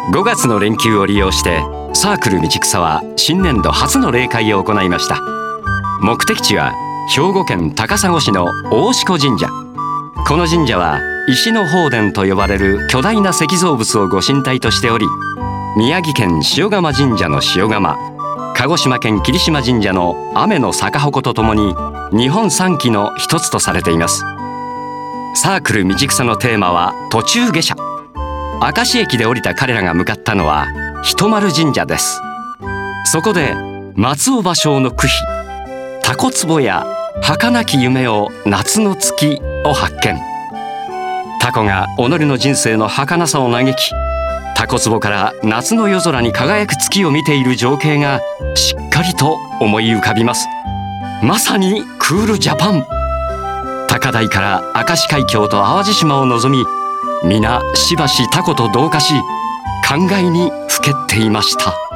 5月の連休を利用してサークル道草は新年度初の例会を行いました。目的地は兵庫県高砂市の大志子神社。この神社は石の法殿と呼ばれる巨大な石造物をご神体としており、宮城県塩釜神社の塩釜、鹿児島県霧島神社の雨の逆鉾とともに日本三奇の一つとされています。サークル道草のテーマは途中下車。明石駅で降りた彼らが向かったのは一丸神社です。そこで松尾芭蕉の句碑「タコ壺や儚き夢を夏の月」を発見。タコが己の人生の儚さを嘆き、タコ壺から夏の夜空に輝く月を見ている情景がしっかりと思い浮かびます。まさにクールジャパン。高台から明石海峡と淡路島を望み、皆しばしタコと同化し考えにふけっていました。